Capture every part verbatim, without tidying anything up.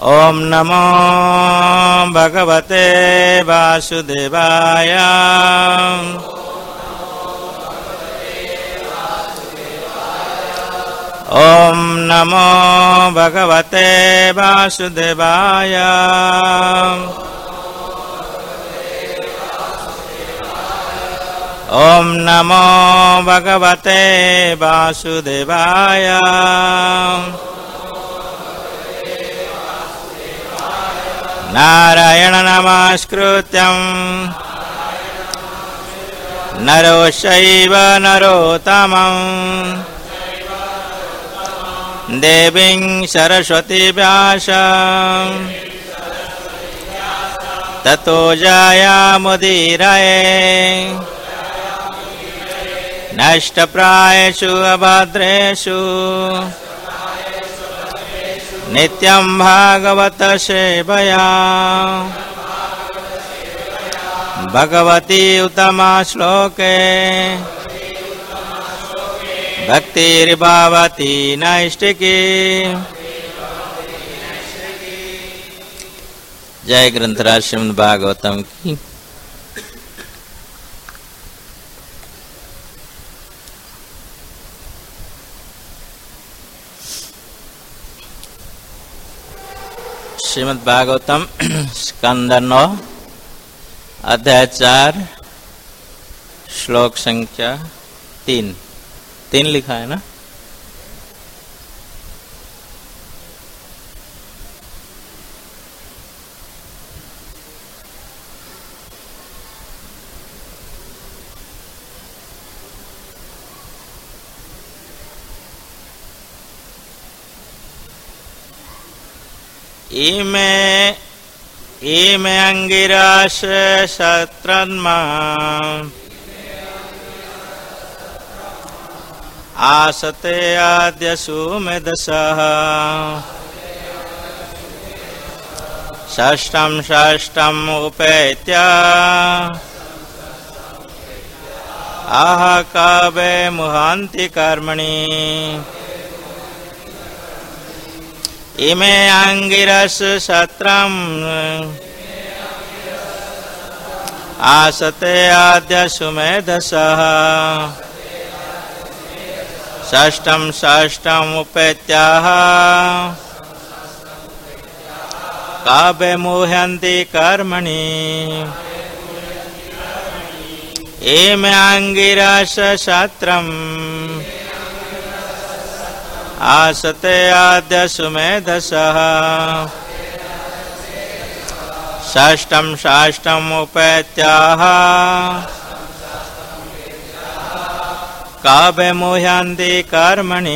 ओम नमो भगवते वासुदेवाय। ओम नमो भगवते वासुदेवाय। ओम नमो भगवते वासुदेवाय। नारायण नमस्कृत्यं नरो चैव नरोत्तमं देवीं सरस्वती व्यासं ततो जयामुदीरये। नष्टप्रायेषु अभद्रेषु नित्यं भागवत सेवया। भगवती उत्तमा श्लोके भक्तिर्भवती नैष्टिकी। जय ग्रंथराज श्रीमद् भागवतम की। श्रीमद् भागवतम स्कंद नौ अध्याय चार श्लोक संख्या तीन तीन लिखा है ना। इमे इमे अंगिराश शत्रन्मा आसते आद्यसु मेधसः। षष्ठं षष्ठं उपेत्य आह कावे मुहान्ति कर्मणि। इमे अंगिरस शत्रम् आसते आद्यसु मेधसः। षष्ठं षष्ठं उपेत्याह काव्ये मुह्यन्ति कर्मणि। इमे अंगिरस शत्रम् आसते आद्यसु मेधसः। षष्ठं षष्ठं उपेत्याह काव्ये मुह्यन्ति कर्मणि।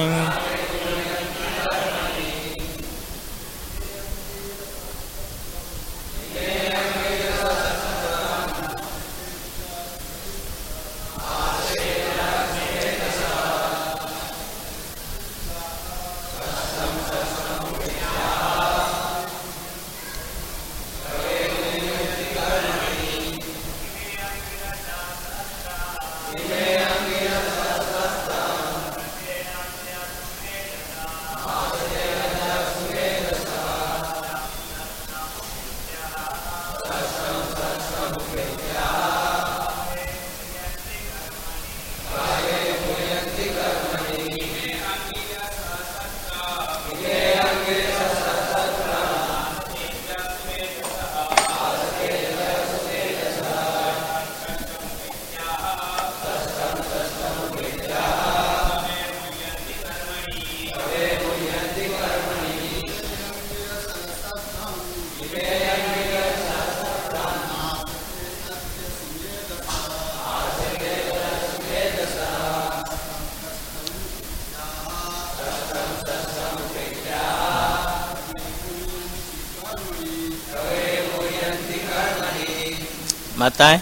बताएं।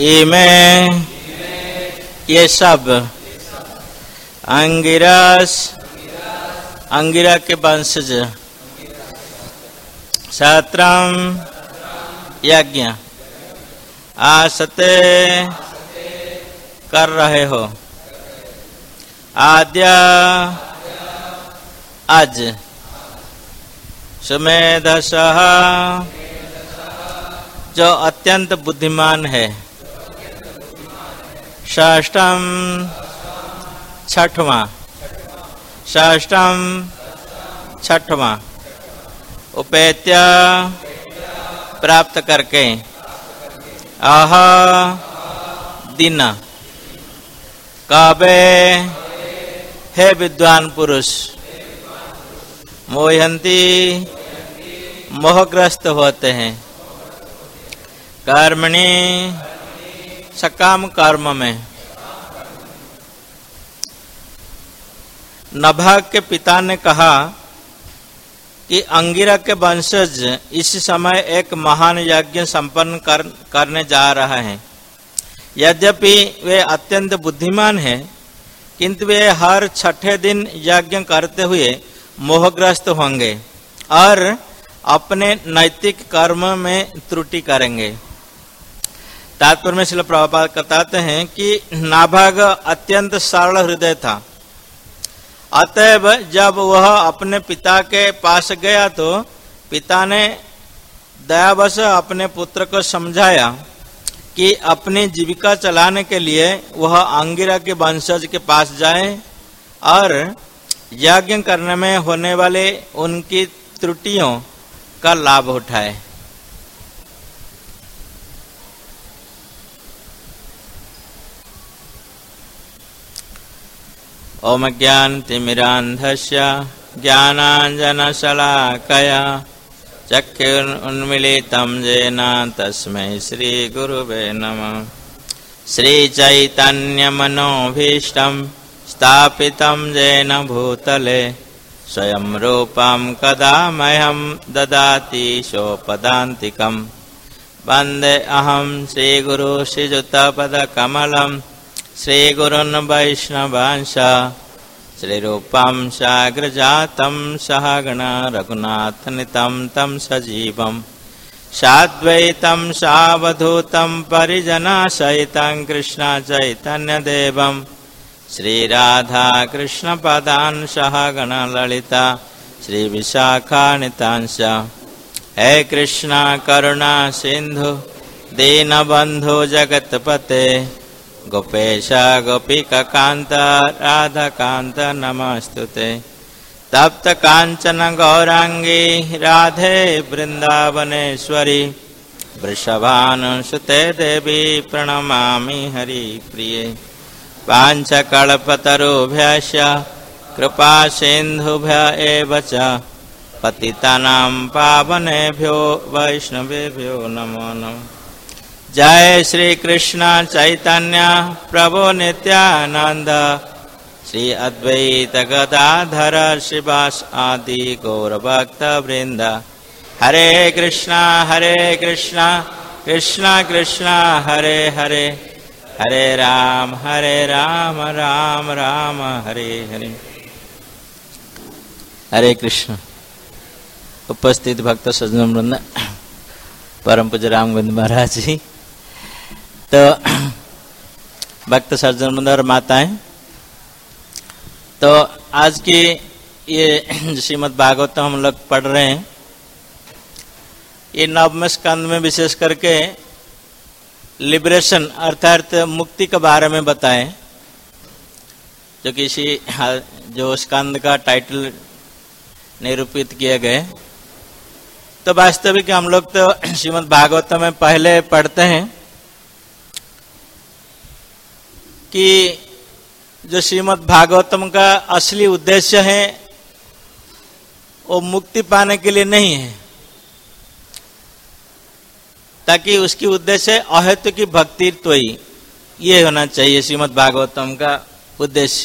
इमे ये सब अंगिरस अंगिरा के वंशज क्षत्रम यज्ञ आसते कर रहे हो आद्य आज सुमेधसः जो अत्यंत बुद्धिमान है षष्ठम छठवां षष्ठम छठवां उपेत्य प्राप्त करके आह दिन काबे हे विद्वान पुरुष मोहंती मोहग्रस्त होते हैं कर्मणि सकाम कर्म में। नभाग के पिता ने कहा कि अंगिरा के वंशज इस समय एक महान यज्ञ संपन्न कर, करने जा रहा है। यद्यपि वे अत्यंत बुद्धिमान हैं, किंतु वे हर छठे दिन यज्ञ करते हुए मोहग्रस्त होंगे और अपने नैतिक कर्म में त्रुटि करेंगे। तात्पर्य में श्रील प्रभुपाद बताते हैं कि नाभाग अत्यंत सरल हृदय था। अतएव जब वह अपने पिता के पास गया तो पिता ने दयावश अपने पुत्र को समझाया कि अपनी जीविका चलाने के लिए वह अंगिरा के वंशज के पास जाए और यज्ञ करने में होने वाले उनकी त्रुटियों का लाभ उठाए। ओम ज्ञानतिमिरान्धस्य ज्ञानाञ्जनशलाकया चक्षुरुन्मीलितं येन तस्मै श्रीगुरुवे नमः। श्रीचैतन्यमनोभीष्टं स्थापितं येन भूतले स्वयं रूपं कदा मह्यं ददाति सोपदान्तिकं। वन्दे अहं श्रीगुरु श्रीयुतपदकमलं श्रीगुरुन् वैष्णवांश श्रीरूपं साग्रजातं सहगण रघुनाथनितं तं सजीवं साद्वैतं सावधूतं परिजनसहितं कृष्ण चैतन्यदेवं श्रीराधा कृष्णपदान् सहगण ललिता श्रीविशाखान्वितांश। हे कृष्ण करुणा सिंधु दीनबन्धु जगत्पते गोपेश गोपिकान्त राधाकान्त नमस्तुते। तप्त कांचन गौरांगी राधे वृंदावनेश्वरी वृषभानुसुते देवी प्रणमामि हरिप्रिये। पांचकल्पतरुभ्यश्च कृपा सिन्धुभ्य एव च पतितानां पावनेभ्यो वैष्णवेभ्यो नमो नमः। जय श्री कृष्ण चैतन्य प्रभु नित्यानंद श्री अद्वैत गदाधर श्रीवास आदि गौर भक्त वृंद। हरे कृष्णा हरे कृष्णा कृष्णा कृष्णा हरे हरे हरे राम हरे राम राम राम हरे हरे। हरे कृष्ण। उपस्थित भक्त सज्जन वृंद, परम पूज्य राम गोविंद महाराज जी, तो भक्त सज्जन वृंद और माताएं, तो आज की ये श्रीमद् भागवतम हम लोग पढ़ रहे हैं। ये नवम स्कंद में विशेष करके लिबरेशन अर्थात मुक्ति के बारे में बताएं, जो किसी जो स्कंद का टाइटल निरूपित किए गए। तो वास्तविक हम लोग तो श्रीमद् भागवतम में पहले पढ़ते हैं कि जो श्रीमद् भागवतम का असली उद्देश्य है वो मुक्ति पाने के लिए नहीं है, ताकि उसकी उद्देश्य अहेतु की भक्ति तो ही ये होना चाहिए श्रीमद् भागवतम का उद्देश्य।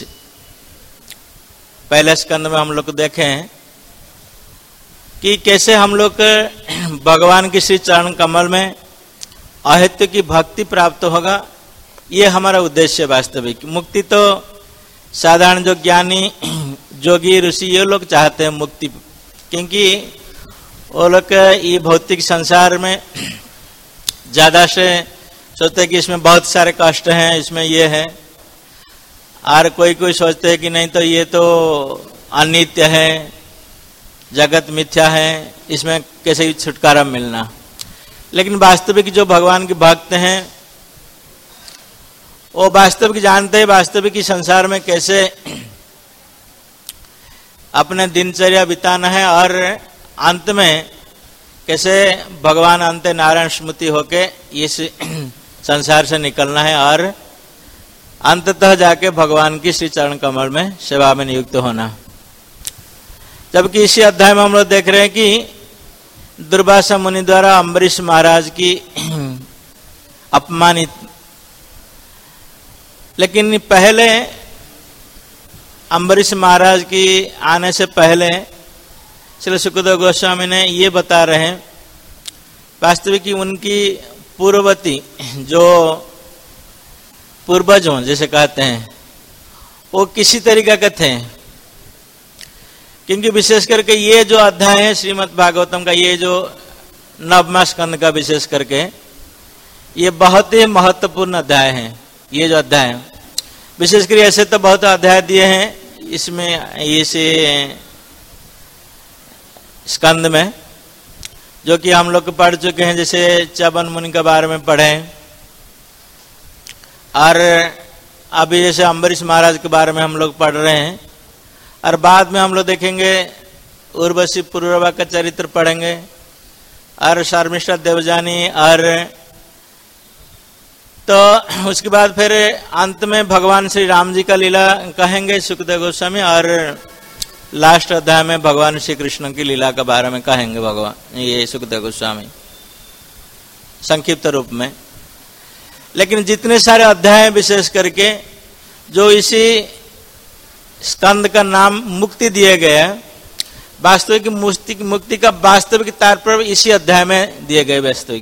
पहले स्कंद में हम लोग देखें कि कैसे हम लोग भगवान की श्री चरण कमल में अहेतु की भक्ति प्राप्त होगा, ये हमारा उद्देश्य वास्तविक। मुक्ति तो साधारण जो ज्ञानी जोगी ऋषि ये लोग चाहते हैं मुक्ति, क्योंकि वो लोग ये भौतिक संसार में ज्यादा से सोचते हैं कि इसमें बहुत सारे कष्ट हैं, इसमें ये है, और कोई कोई सोचते हैं कि नहीं तो ये तो अनित्य है, जगत मिथ्या है, इसमें कैसे छुटकारा मिलना। लेकिन वास्तविक जो भगवान के भक्त हैं वो वास्तविक जानते हैं वास्तविक की संसार में कैसे अपने दिनचर्या बिताना है, और अंत में कैसे भगवान अंत नारायण स्मृति होके इस संसार से निकलना है और अंततः जाके भगवान की श्री चरण कमल में सेवा में नियुक्त होना। जबकि इसी अध्याय में हम लोग देख रहे हैं कि दुर्वासा मुनि द्वारा अम्बरीश महाराज की अपमानित, लेकिन पहले अम्बरीश महाराज की आने से पहले श्री सुखदेव गोस्वामी ने ये बता रहे हैं वास्तविक की उनकी पूर्ववर्ती जो पूर्वज हों जैसे कहते हैं वो किसी तरीके के थे, क्योंकि विशेष करके ये जो अध्याय है श्रीमद् भागवतम का, ये जो नवमा स्कंद का विशेष करके ये बहुत ही महत्वपूर्ण अध्याय है। ये जो अध्याय विशेष कर ऐसे तो बहुत अध्याय दिए हैं इसमें इस स्कंद में, जो कि हम लोग पढ़ चुके हैं, जैसे च्यवन मुनि के बारे में पढ़े, और अभी जैसे अम्बरीश महाराज के बारे में हम लोग पढ़ रहे हैं, और बाद में हम लोग देखेंगे उर्वशी पुरुरवा का चरित्र पढ़ेंगे, और शर्मिष्ठा देवजानी, और तो उसके बाद फिर अंत में भगवान श्री राम जी का लीला कहेंगे सुखदेव गोस्वामी, और लास्ट अध्याय में भगवान श्री कृष्ण की लीला के बारे में कहेंगे भगवान ये सुखदेव गोस्वामी संक्षिप्त रूप में। लेकिन जितने सारे अध्याय विशेष करके जो इसी स्कंद का नाम मुक्ति दिए गए हैं, वास्तविक मुक्ति मुक्ति का वास्तविक तात्पर्य इसी अध्याय में दिए गए वास्तविक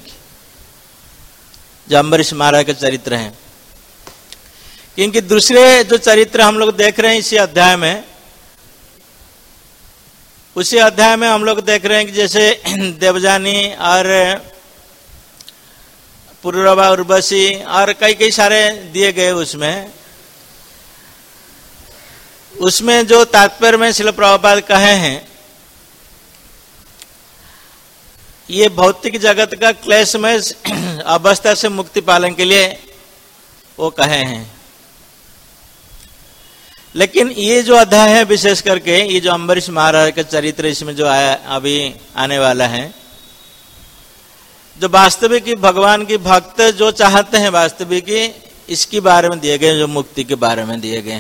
जो अम्बरीश महाराज के चरित्र हैं। क्योंकि दूसरे जो चरित्र हम लोग देख रहे हैं इसी अध्याय में, उसी अध्याय में हम लोग देख रहे हैं कि जैसे देवजानी और पुरुरवा उर्वशी और कई कई सारे दिए गए, उसमें उसमें जो तात्पर्य में श्रील प्रभुपाद कहे हैं ये भौतिक जगत का क्लेश में अवस्था से मुक्ति पालन के लिए वो कहे हैं। लेकिन ये जो अध्याय है विशेष करके ये जो अम्बरीश महाराज का चरित्र इसमें जो आया अभी आने वाला है, जो वास्तविक भगवान की भक्त जो चाहते हैं वास्तविक इसके बारे में दिए गए, जो मुक्ति के बारे में दिए गए।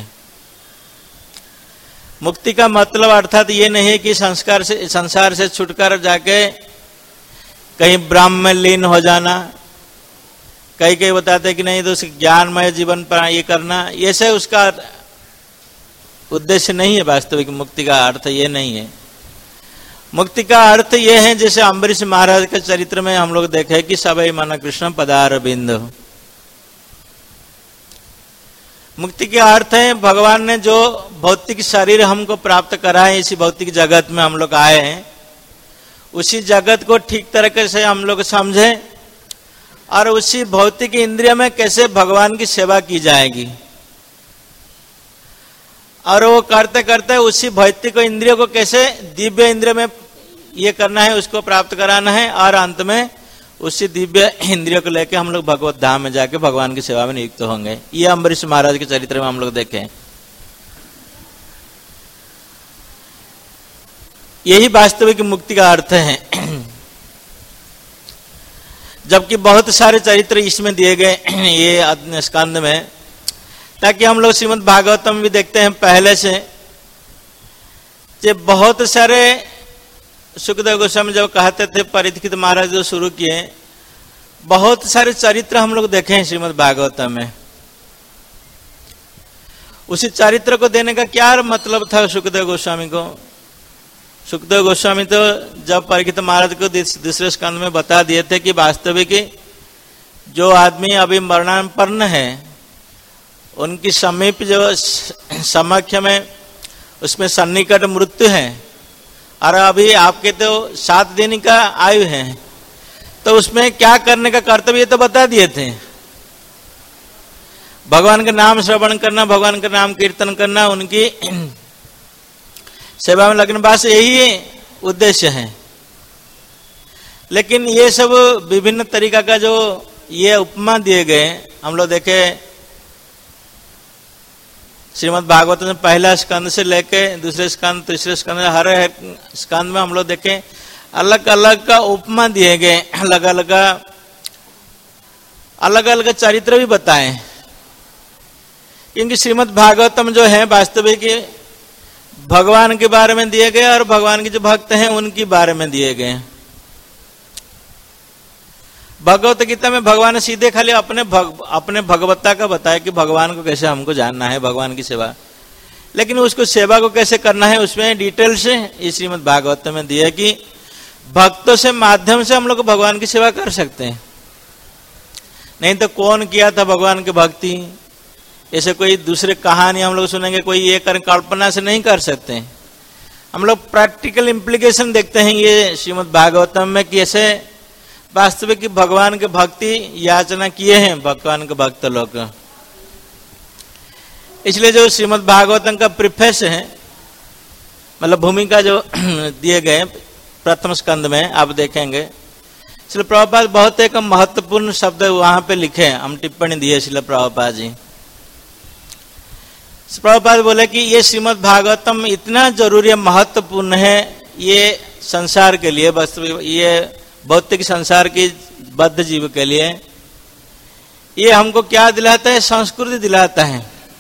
मुक्ति का मतलब अर्थात ये नहीं है कि संस्कार से संसार से छुटकर जाके कहीं ब्रह्म में लीन हो जाना, कई कई बताते कि नहीं तो ज्ञानमय जीवन पर ये करना, ये से उसका उद्देश्य नहीं है। वास्तविक मुक्ति का अर्थ ये नहीं है। मुक्ति का अर्थ ये है जैसे अम्बरीश महाराज के चरित्र में हम लोग देखे कि सबई मन कृष्ण पदार बिंदु। मुक्ति का अर्थ है भगवान ने जो भौतिक शरीर हमको प्राप्त करा है, इसी भौतिक जगत में हम लोग आए हैं, उसी जगत को ठीक तरीके से हम लोग समझे और उसी भौतिक इंद्रिय में कैसे भगवान की सेवा की जाएगी, और वो करते करते उसी भौतिक इंद्रियों को कैसे दिव्य इंद्रिय में ये करना है, उसको प्राप्त कराना है, और अंत में उसी दिव्य इंद्रियों को लेकर हम लोग भगवत धाम में जाके भगवान की सेवा में नियुक्त होंगे। ये अम्बरीश महाराज के चरित्र में हम लोग देखें। यही वास्तविक मुक्ति का अर्थ है। जबकि बहुत सारे चरित्र इसमें दिए गए ये स्कंद में, ताकि हम लोग श्रीमद् भागवतम भी देखते हैं पहले से, कि बहुत सारे सुखदेव गोस्वामी जब कहते थे परीक्षित महाराज जो शुरू किए, बहुत सारे चरित्र हम लोग देखे हैं श्रीमद् भागवतम में। उसी चरित्र को देने का क्या मतलब था सुखदेव गोस्वामी को? सुखदेव गोस्वामी तो जब परीक्षित महाराज को दूसरे स्कंद में बता दिए थे कि वास्तविक जो आदमी अभी मरणापन्न है उनकी समीप जो समक्ष में उसमें सन्निकट मृत्यु है, और अभी आपके तो सात दिन का आयु है, तो उसमें क्या करने का कर्तव्य तो बता दिए थे। भगवान का नाम श्रवण करना, भगवान का नाम कीर्तन करना, उनकी सेवा में लगने, बस यही उद्देश्य है। लेकिन ये सब विभिन्न तरीका का जो ये उपमा दिए गए, हम लोग देखे श्रीमद् भागवत में पहला स्कंद से लेके दूसरे स्कंद, तीसरे स्कंद, हर स्कंद में हम लोग देखें अलग अलग का उपमा दिए गए, अलग अलग अलग अलग चरित्र भी बताए। क्योंकि श्रीमद् भागवतम जो है वास्तविक भगवान के बारे में दिए गए और भगवान के जो भक्त हैं उनके बारे में दिए गए। भगवत गीता में भगवान ने सीधे खाली अपने भग, अपने भगवत्ता का बताया कि भगवान को कैसे हमको जानना है, भगवान की सेवा, लेकिन उसको सेवा को कैसे करना है उसमें डिटेल से इस श्रीमद् भागवत में दिया कि भक्तों से माध्यम से हम लोग भगवान की सेवा कर सकते हैं। नहीं तो कौन किया था भगवान की भक्ति, ऐसे कोई दूसरे कहानी हम लोग सुनेंगे, कोई ये कर कल्पना से नहीं कर सकते। हम लोग प्रैक्टिकल इम्प्लीकेशन देखते हैं ये श्रीमद् भागवतम में कि ऐसे वास्तविक भगवान के भक्ति याचना किए हैं भगवान के भक्त लोग। इसलिए जो श्रीमद् भागवतम का प्रिफेस है, मतलब भूमिका जो दिए गए प्रथम स्कंद में आप देखेंगे, इसलिए प्रभुपाद बहुत एक महत्वपूर्ण शब्द वहां पे लिखे, हम टिप्पणी दिए इसलिए प्रभुपाद जी। प्रभुपाद बोले कि ये श्रीमद् भागवतम इतना जरूरी है, महत्वपूर्ण है ये संसार के लिए, वास्तविक ये भौतिक संसार की बद्ध जीव के लिए। ये हमको क्या दिलाता है? संस्कृति दिलाता है।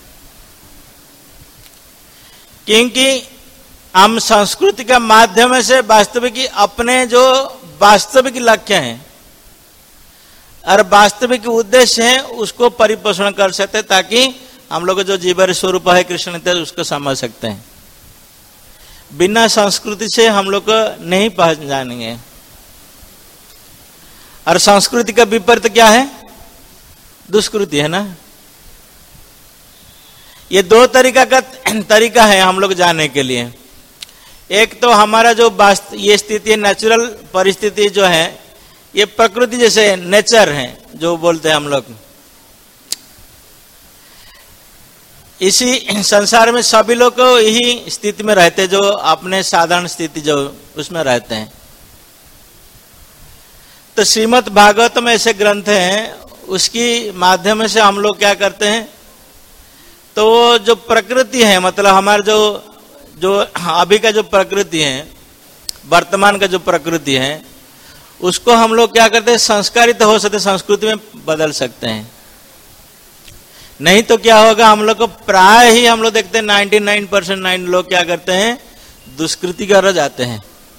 क्योंकि हम संस्कृति का माध्यम से वास्तविक अपने जो वास्तविक लक्ष्य हैं और वास्तविक उद्देश्य है उसको परिपोषण कर सकते, ताकि हम लोग जो जीवन स्वरूप है कृष्ण नित्य उसको समझ सकते हैं। बिना संस्कृति से हम लोग नहीं पहचानेंगे। और संस्कृति का विपरीत क्या है? दुष्कृति है ना। ये दो तरीका का तरीका है हम लोग जानने के लिए। एक तो हमारा जो ये स्थिति नेचुरल परिस्थिति जो है, ये प्रकृति जैसे नेचर है जो बोलते हैं हम लोग। इसी संसार में सभी लोग यही स्थिति में रहते, जो अपने साधारण स्थिति जो उसमें रहते हैं। तो श्रीमद् भागवतम ऐसे ग्रंथ हैं, उसकी माध्यम से हम लोग क्या करते हैं, तो वो जो प्रकृति है, मतलब हमारे जो जो अभी का जो प्रकृति है, वर्तमान का जो प्रकृति है, उसको हम लोग क्या करते हैं, संस्कारित हो सकते, संस्कृति में बदल सकते हैं। नहीं तो क्या होगा, हम लोग को प्राय ही हम लोग देखते हैं नाइन्टी नाइन परसेंट नाइन लोग क्या करते हैं, दुष्कृति कर जाते हैं।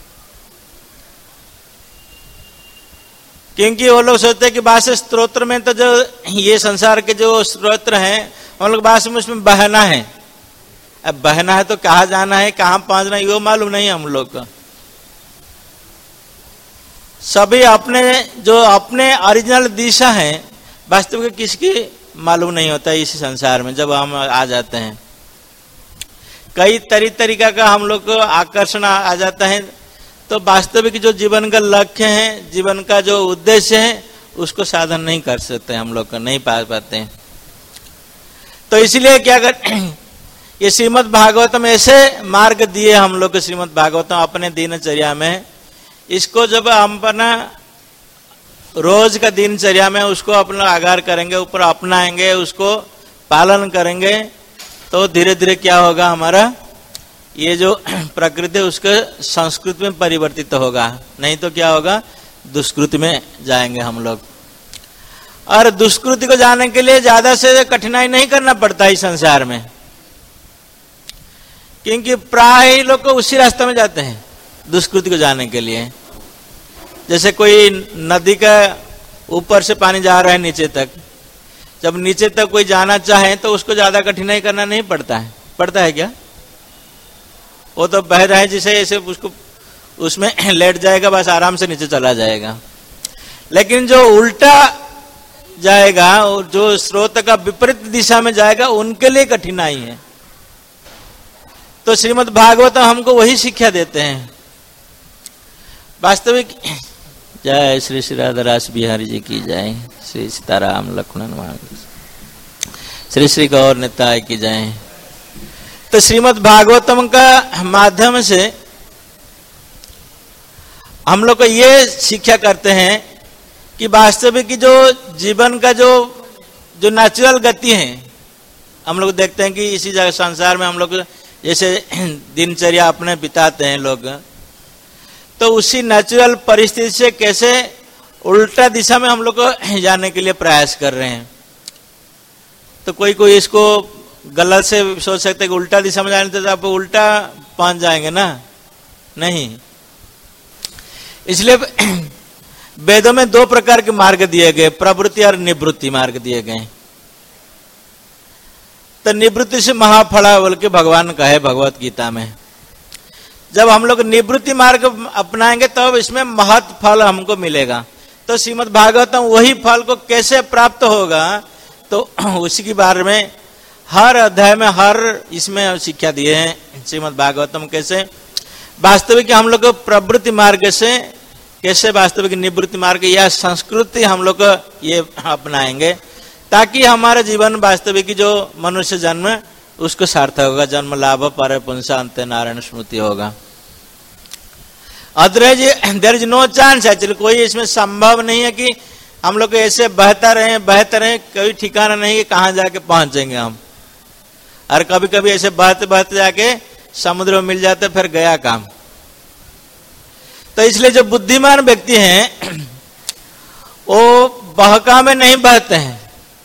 क्योंकि वो लोग सोचते हैं कि भाष्य स्त्रोत्र में तो जो ये संसार के जो स्त्रोत्र हैं, हम लोग भाष्य में उसमें बहना है। अब बहना है तो कहाँ जाना है, कहाँ पहुंचना है, वो मालूम नहीं हम लोग को। सभी अपने जो अपने ओरिजिनल दिशा है वास्तविक किसकी मालूम नहीं होता है इस संसार में। जब हम आ जाते हैं कई तरी तरीका का हम लोग को आकर्षण आ जाता है, तो वास्तविक जो जीवन का लक्ष्य है, जीवन का जो उद्देश्य है, उसको साधन नहीं कर सकते, हम लोग को नहीं पा पाते हैं। तो इसलिए क्या कर ये श्रीमद् भागवतम ऐसे मार्ग दिए हम लोग को, श्रीमद् भागवतम अपने दिनचर्या में। इसको जब हम अपना रोज का दिनचर्या में उसको अपना आगार करेंगे, ऊपर अपनाएंगे, उसको पालन करेंगे, तो धीरे धीरे क्या होगा, हमारा ये जो प्रकृति उसके संस्कृति में परिवर्तित होगा। नहीं तो क्या होगा, दुष्कृति में जाएंगे हम लोग। और दुष्कृति को जाने के लिए ज्यादा से कठिनाई नहीं करना पड़ता इस संसार में, क्योंकि प्राय ही लोग को उसी रास्ते में जाते हैं दुष्कृति को जाने के लिए। जैसे कोई नदी का ऊपर से पानी जा रहा है नीचे तक, जब नीचे तक कोई जाना चाहे तो उसको ज्यादा कठिनाई करना नहीं पड़ता है। पड़ता है क्या? वो तो बह रहा है जिसे ऐसे उसको उसमें लेट जाएगा, बस आराम से नीचे चला जाएगा। लेकिन जो उल्टा जाएगा और जो स्रोत का विपरीत दिशा में जाएगा उनके लिए कठिनाई है। तो श्रीमद् भागवत हमको वही शिक्षा देते हैं वास्तविक। जय श्री श्री राधारास बिहारी जी की जय, श्री सीताराम लक्ष्मण मान, श्री श्री गौर निताय की जय। तो श्रीमद् भागवतम का माध्यम से हम लोग को ये शिक्षा करते हैं कि वास्तविक की जो जीवन का जो जो नेचुरल गति है, हम लोग देखते हैं कि इसी जगह संसार में हम लोग जैसे दिनचर्या अपने बिताते हैं लोग, तो उसी नेचुरल परिस्थिति से कैसे उल्टा दिशा में हम लोग को जाने के लिए प्रयास कर रहे हैं। तो कोई कोई इसको गलत से सोच सकते हैं कि उल्टा दिशा में जाने तो आप उल्टा पहुंच जाएंगे ना, नहीं। इसलिए वेदों में दो प्रकार के मार्ग दिए गए, प्रवृत्ति और निवृत्ति मार्ग दिए गए। तो निवृत्ति से महाफला बोल के भगवान कहे भगवत गीता में। जब हम लोग निवृत्ति मार्ग अपनाएंगे तब तो इसमें महत् फल हमको मिलेगा। तो श्रीमद् भागवतम वही फल को कैसे प्राप्त होगा, तो उसी के बारे में हर अध्याय में हर इसमें शिक्षा दिए हैं। श्रीमद् भागवतम कैसे वास्तविक हम लोग प्रवृत्ति मार्ग से कैसे वास्तविक निवृत्ति मार्ग या संस्कृति हम लोग ये अपनाएंगे ताकि हमारे जीवन वास्तविक जो मनुष्य जन्म उसको सार्थक होगा, जन्म लाभ पर पुंसा अंत नारायण स्मृति होगा। Otherwise there is no chance, actually कोई इसमें संभव नहीं है कि हम लोग ऐसे बहता रहे बहते रहे, कोई ठिकाना नहीं कि कहाँ जाके पहुंचेंगे हम। और कभी कभी ऐसे बहते बहते जाके समुद्र में मिल जाते फिर गया काम। तो इसलिए जो बुद्धिमान व्यक्ति हैं वो बहका में नहीं बहते हैं,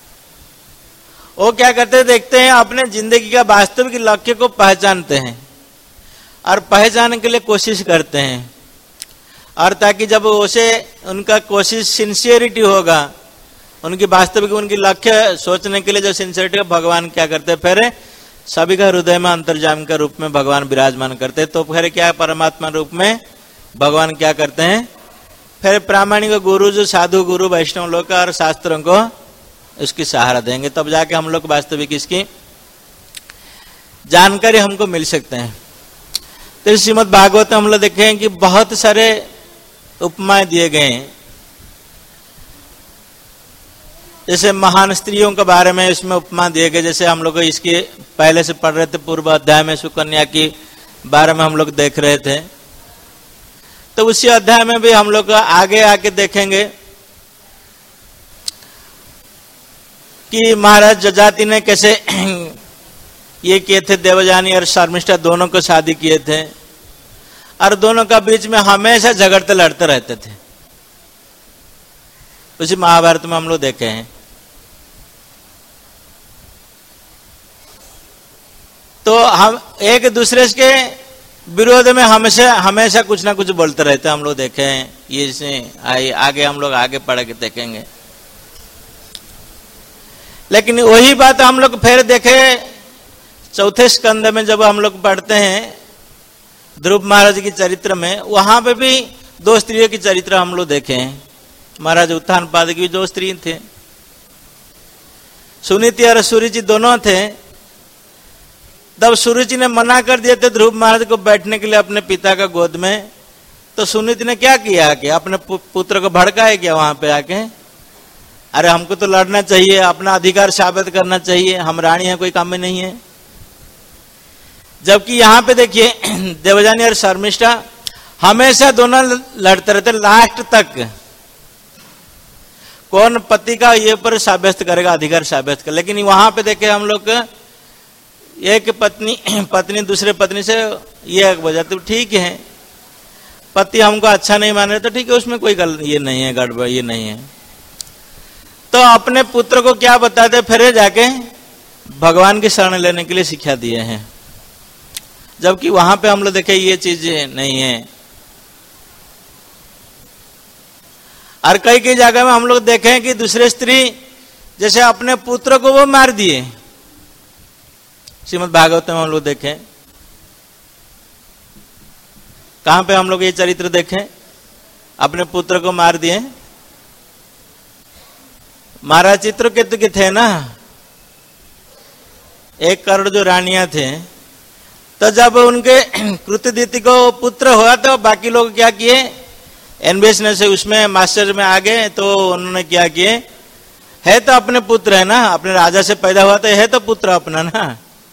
वो क्या करते हैं, देखते हैं अपने जिंदगी का वास्तविक लक्ष्य को पहचानते हैं और पहचानने के लिए कोशिश करते हैं। और ताकि जब उसे उनका कोशिश सिंसियरिटी होगा, उनकी वास्तविक उनकी लक्ष्य सोचने के लिए जो सिंसियरिटी है, भगवान क्या करते हैं, फिर सभी का हृदय में अंतर्जामी के रूप में भगवान विराजमान करते हैं। तो फिर क्या परमात्मा रूप में भगवान क्या करते हैं, फिर प्रामाणिक गुरु जो साधु गुरु वैष्णव लोग का और शास्त्रों को उसकी सहारा देंगे, तब जाके हम लोग वास्तविक इसकी जानकारी हमको मिल सकते हैं। तो श्रीमद् भागवत हम लोग देखें कि बहुत सारे उपमाएं दिए गए हैं। जैसे महान स्त्रियों के बारे में इसमें उपमा दिए गए, जैसे हम लोग इसके पहले से पढ़ रहे थे पूर्व अध्याय में सुकन्या की बारे में हम लोग देख रहे थे। तो उसी अध्याय में भी हम लोग आगे आके देखेंगे कि महाराज जजाति ने कैसे ये किए थे, देवजानी और शर्मिष्ठा दोनों को शादी किए थे और दोनों का बीच में हमेशा झगड़ते लड़ते रहते थे। उसी महाभारत में हम लोग देखे हैं। तो हम एक दूसरे के विरोध में हमेशा हमेशा कुछ ना कुछ बोलते रहते हैं, हम लोग देखे हैं। ये इसमें आगे हम लोग आगे पढ़ के देखेंगे। लेकिन वही बात हम लोग फिर देखे चौथे स्कंद में, जब हम लोग पढ़ते हैं ध्रुव महाराज की चरित्र में, वहां पे भी दो स्त्रियों की चरित्र हम लोग देखे हैं। महाराज उत्थानपाद की दो स्त्री थे, सुनीति और सुरुचि दोनों थे। तब सुरुचि ने मना कर दिए थे ध्रुव महाराज को बैठने के लिए अपने पिता का गोद में, तो सुनीति ने क्या किया कि अपने पुत्र को भड़काए क्या वहां पे आके, अरे हमको तो लड़ना चाहिए, अपना अधिकार साबित करना चाहिए, हम रानी है, कोई काम में नहीं है। जबकि यहाँ पे देखिए देवजानी और शर्मिष्ठा हमेशा दोनों लड़ते रहते लास्ट तक। कौन पति का ये पर साब्यस्त करेगा, अधिकार साब्यस्त कर। लेकिन वहां पे देखे हम लोग एक पत्नी पत्नी दूसरे पत्नी से ये वजह, तो ठीक है पति हमको अच्छा नहीं मान रहे तो ठीक है, उसमें कोई गल ये नहीं है, गड़बड़ ये नहीं है। तो अपने पुत्र को क्या बताते, फिर जाके भगवान की शरण लेने के लिए शिक्षा दिए हैं। जबकि वहां पे हम लोग देखे ये चीज नहीं है। और कई कई जगह में हम लोग देखे कि दूसरे स्त्री जैसे अपने पुत्र को वो मार दिए। श्रीमद् भागवत में हम लोग देखें, कहां पे हम लोग ये चरित्र देखें, अपने पुत्र को मार दिए महाराज चित्रकेतु के थे ना, एक करोड़ जो रानियां थे, तो जब उनके कृतदिति को पुत्र हुआ तो बाकी लोग क्या किए, एनबीएस ने से उसमें मास्टर में आ गए, तो उन्होंने क्या किए, है तो अपने पुत्र है ना, अपने राजा से पैदा हुआ तो है तो पुत्र अपना ना।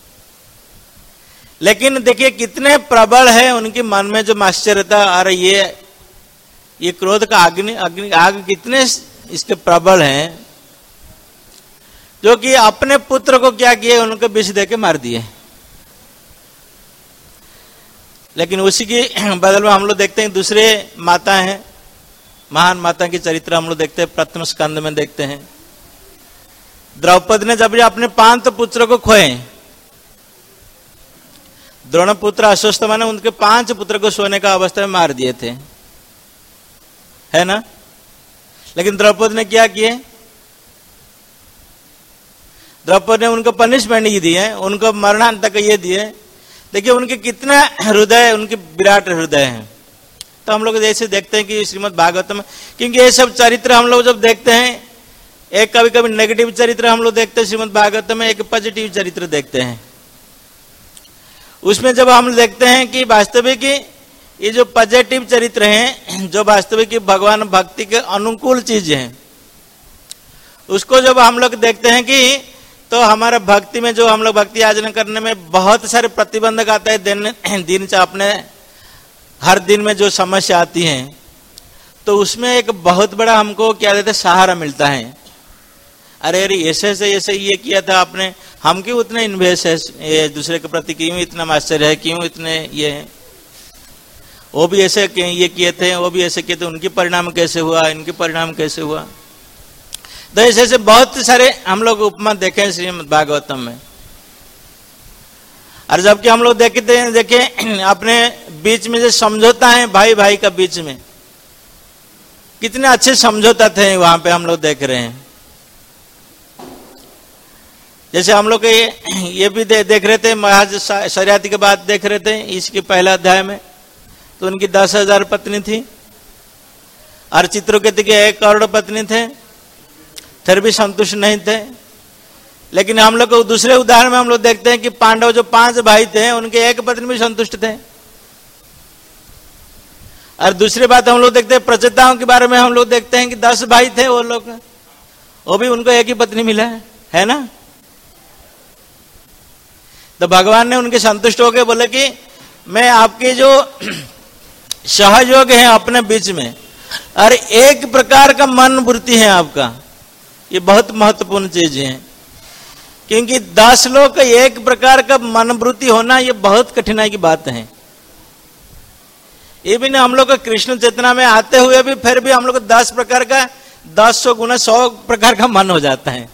लेकिन देखिए कितने प्रबल है उनके मन में जो मास्टर था, अरे ये ये क्रोध का अग्नि अग्नि आग कितने इसके प्रबल हैं, जो कि अपने पुत्र को क्या किए, उनको विष देके मार दिए। लेकिन उसी के बदल में हम लोग देखते हैं दूसरे माता हैं, महान माता की चरित्र हम लोग देखते हैं, प्रथम स्कंद में देखते हैं। द्रौपदी ने जब अपने पांच पुत्र को खोए, द्रोणपुत्र अश्वत्थामा ने उनके पांच पुत्र को सोने का अवस्था में मार दिए थे, है ना। लेकिन द्रौपदी ने क्या किए, द्रौपदी ने उनको पनिशमेंट ही दी है, उनको मरणांत तक ये दिए। देखिए उनके कितना हृदय, उनके विराट हृदय है। तो हम लोग जैसे देखते हैं कि श्रीमद् भागवत में, क्योंकि ये सब चरित्र हम लोग जब देखते हैं, एक कभी कभी नेगेटिव चरित्र हम लोग देखते हैं श्रीमद् भागवत में, एक पॉजिटिव चरित्र देखते हैं। उसमें जब हम देखते हैं कि वास्तविक ये जो पॉजिटिव चरित्र हैं, जो वास्तविक भगवान भक्ति के अनुकूल चीज हैं, उसको जब हम लोग देखते हैं कि तो हमारा भक्ति में जो हम लोग भक्ति आचरण करने में बहुत सारे प्रतिबंधक आता है, दिन दिन से अपने हर दिन में जो समस्या आती है, तो उसमें एक बहुत बड़ा हमको क्या देते सहारा मिलता है। अरे अरे ऐसे ऐसे ऐसे ये किया था आपने, हम क्यों उतने इन्वेस्ट है ये दूसरे के प्रति, क्यों इतना मास्टर है, क्यों इतने ये है, वो भी ऐसे ये किए थे, वो भी ऐसे किए थे, उनके परिणाम कैसे हुआ, इनके परिणाम कैसे हुआ। तो ऐसे ऐसे बहुत सारे हम लोग उपमा देखे हैं श्रीमद् भागवतम में। और जबकि हम लोग देखते हैं, देखे अपने बीच में जो समझौता है भाई भाई का बीच में, कितने अच्छे समझौता थे वहां पे हम लोग देख रहे हैं। जैसे हम लोग ये, ये भी दे, देख रहे थे, महाराज शरियाती के बाद देख रहे थे इसके पहला अध्याय में, तो उनकी दस हजार पत्नी थी और चित्रकेतु के एक करोड़ पत्नी थे, फिर भी संतुष्ट नहीं थे। लेकिन हम लोग को दूसरे उदाहरण में हम लोग देखते हैं कि पांडव जो पांच भाई थे, उनके एक पत्नी भी संतुष्ट थे। और दूसरी बात हम लोग देखते हैं प्रचेताओं के बारे में, हम लोग देखते हैं कि दस भाई थे वो लोग, वो भी उनको एक ही पत्नी मिला है, है ना। तो भगवान ने उनके संतुष्ट होकर बोले कि मैं आपके जो सहयोग है अपने बीच में, और एक प्रकार का मन वृत्ति है आपका, ये बहुत महत्वपूर्ण चीज है। क्योंकि दस लोग का एक प्रकार का मन वृत्ति होना ये बहुत कठिनाई की बात है। ये भी ना हम लोग कृष्ण चेतना में आते हुए भी फिर भी हम लोग दस प्रकार का, दस सौ गुना सौ प्रकार का मन हो जाता है।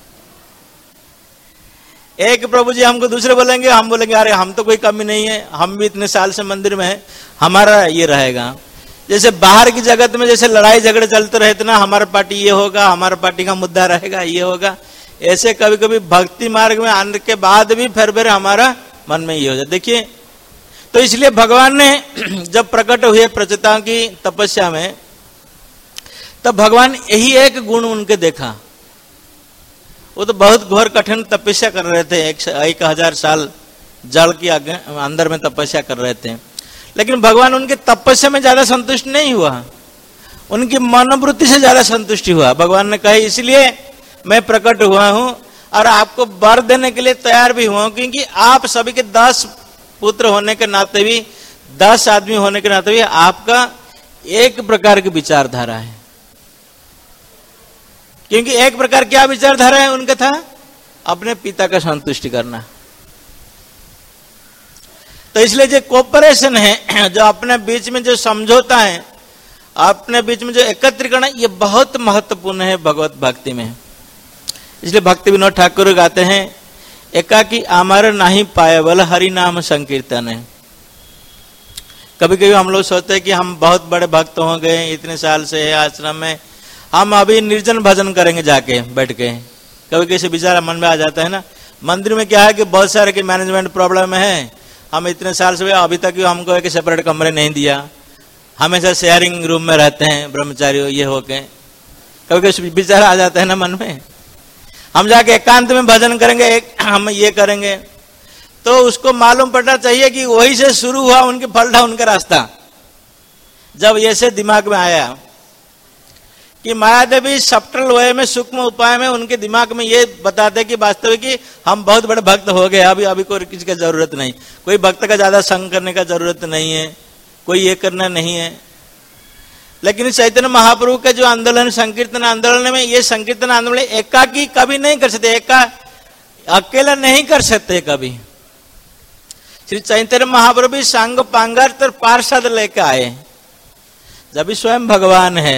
एक प्रभु जी हमको दूसरे बोलेंगे, हम बोलेंगे अरे हम तो कोई कमी नहीं है, हम भी इतने साल से मंदिर में है, हमारा ये रहेगा। जैसे बाहर की जगत में जैसे लड़ाई झगड़े चलते रहते ना, हमारा पार्टी ये होगा, हमारा पार्टी का मुद्दा रहेगा, ये होगा, ऐसे कभी कभी भक्ति मार्ग में आने के बाद भी फिर फिर हमारा मन में ये हो जाए। देखिए तो इसलिए भगवान ने जब प्रकट हुए प्रचेताओं की तपस्या में, तब भगवान यही एक गुण उनके देखा। वो तो बहुत घोर कठिन तपस्या कर रहे थे, एक, एक हजार साल जल के अंदर में तपस्या कर रहे थे, लेकिन भगवान उनके तपस्या में ज्यादा संतुष्ट नहीं हुआ, उनकी मनोवृत्ति से ज्यादा संतुष्टि हुआ। भगवान ने कहा इसलिए मैं प्रकट हुआ हूं और आपको वर देने के लिए तैयार भी हुआ हूं, क्योंकि आप सभी के दस पुत्र होने के नाते भी, दस आदमी होने के नाते भी आपका एक प्रकार की विचारधारा है। क्योंकि एक प्रकार क्या विचारधारा है उनका था, अपने पिता का संतुष्टि करना। तो इसलिए जो कोऑपरेशन है, जो अपने बीच में जो समझौता है, अपने बीच में जो एकत्रीकरण है, ये बहुत महत्वपूर्ण है भगवत भक्ति में। इसलिए भक्ति विनोद ठाकुर गाते हैं, एकाकी अमर नहीं पाए बल हरि नाम संकीर्तन है। कभी कभी हम लोग सोचते हैं कि हम बहुत बड़े भक्त हो गए, इतने साल से है आश्रम में, हम अभी निर्जन भजन करेंगे जाके बैठ के। कभी कैसे विचार मन में आ जाता है ना। मंदिर में क्या है कि बहुत सारे की मैनेजमेंट प्रॉब्लम है, हम इतने साल से अभी तक हमको एक सेपरेट कमरे नहीं दिया, हमेशा शेयरिंग रूम में रहते हैं ब्रह्मचारी ये होके। कभी कैसे विचार आ जाता है ना मन में। हम जाके एकांत में भजन करेंगे, एक हम ये करेंगे, तो उसको मालूम पड़ना चाहिए कि वही से शुरू हुआ उनके फलटा उनका रास्ता। जब ये से दिमाग में आया कि माया देवी सब्टल वे में, सूक्ष्म उपाय में उनके दिमाग में ये बताते कि वास्तविक कि हम बहुत बड़े भक्त हो गए, अभी अभी कोई किसी का जरूरत नहीं, कोई भक्त का ज्यादा संग करने का जरूरत नहीं है, कोई ये करना नहीं है। लेकिन चैतन्य महाप्रभु के जो आंदोलन, संकीर्तन आंदोलन में, ये संकीर्तन आंदोलन एकाकी कभी नहीं कर सकते, एका अकेला नहीं कर सकते कभी। श्री चैतन्य महाप्रभु भी सांग पांगर तो पार्षद लेकर आए, जब भी स्वयं भगवान है,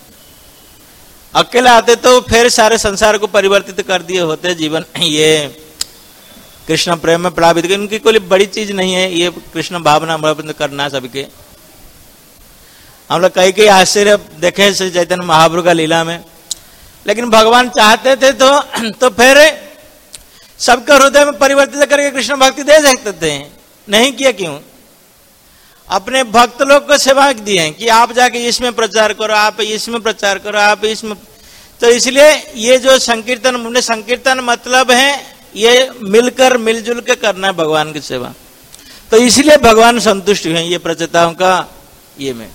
अकेला आते तो फिर सारे संसार को परिवर्तित कर दिए होते जीवन। ये कृष्ण प्रेम में प्लावित, इनकी कोई बड़ी चीज नहीं है ये कृष्ण भावना करना सबके। हम लोग कई कई आश्चर्य देखे श्री चैतन्य महाप्रभु का लीला में, लेकिन भगवान चाहते थे तो तो फिर सबके हृदय में परिवर्तित करके कृष्ण भक्ति दे सकते थे, नहीं किया क्यों? अपने भक्त लोग को सेवा दिए कि आप जाके इसमें प्रचार करो, आप इसमें प्रचार करो, आप इसमें। तो इसलिए ये जो संकीर्तन, संकीर्तन मतलब है ये मिलकर मिलजुल के करना है भगवान की सेवा। तो इसलिए भगवान संतुष्ट हुए ये प्रचेताओं का ये में।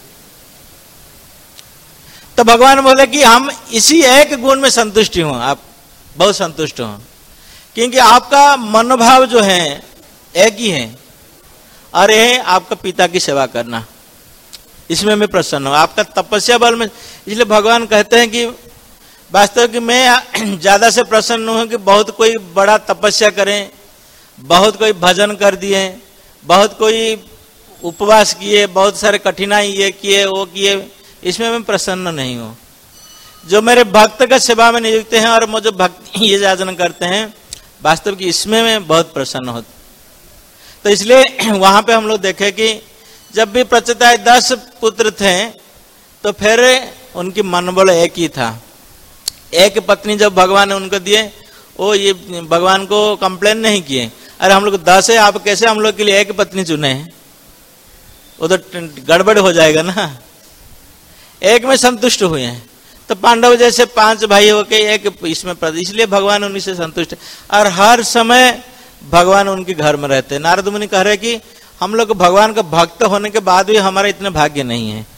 तो भगवान बोले कि हम इसी एक गुण में संतुष्टि हूं, आप बहुत संतुष्ट हो, क्योंकि आपका मनोभाव जो है एक ही है, और ये आपका पिता की सेवा करना, इसमें मैं प्रसन्न हूं, आपका तपस्या बल में। इसलिए भगवान कहते हैं कि वास्तव कि मैं ज्यादा से प्रसन्न हूं कि बहुत कोई बड़ा तपस्या करें, बहुत कोई भजन कर दिए, बहुत कोई उपवास किए, बहुत सारे कठिनाई ये किए वो किए, इसमें मैं प्रसन्न नहीं हूं। जो मेरे भक्त का सेवा में नियुक्त हैं और मुझे भक्ति ये याचना करते हैं, वास्तव की इसमें मैं बहुत प्रसन्न होता। तो इसलिए वहां पे हम लोग देखे कि जब भी प्रचेताएं दस पुत्र थे तो फिर उनकी मनोबल एक ही था। एक पत्नी जब भगवान ने उनको दिए, वो ये भगवान को कंप्लेन नहीं किए, अरे हम लोग दस है, आप कैसे हम लोग के लिए एक पत्नी चुने, वो तो गड़बड़ हो जाएगा ना। एक में संतुष्ट हुए हैं। तो पांडव जैसे पांच भाई होके एक इसमें, इसलिए भगवान उन्हीं से संतुष्ट है, और हर समय भगवान उनके घर में रहते हैं। नारद मुनि कह रहे कि हम लोग भगवान का भक्त होने के बाद भी हमारा इतना भाग्य नहीं है।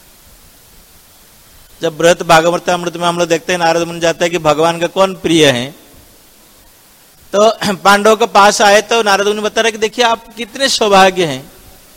जब बृहत भागवतामृत में हम लोग देखते हैं, नारद मुनि जाते हैं कि भगवान का कौन प्रिय है, तो पांडवों के पास आए तो नारद मुनि बता रहे कि देखिए आप कितने सौभाग्य हैं।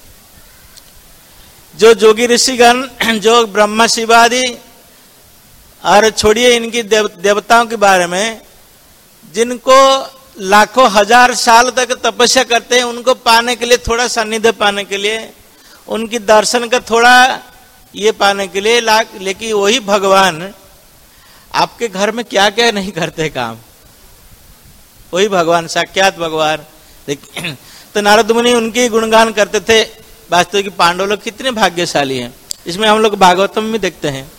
जो जोगी ऋषिगण, जो ब्रह्मा शिवादि, और छोड़िए इनकी देव, देवताओं के बारे में, जिनको लाखों हजार साल तक तपस्या करते हैं, उनको पाने के लिए, थोड़ा सानिध्य पाने के लिए, उनकी दर्शन का थोड़ा ये पाने के लिए, लेकिन वही भगवान आपके घर में क्या क्या नहीं करते काम, वही भगवान, साक्षात भगवान। तो नारद मुनि उनकी गुणगान करते थे। वास्तव की पांडव लोग कितने भाग्यशाली हैं, इसमें हम लोग भागवतम में देखते हैं।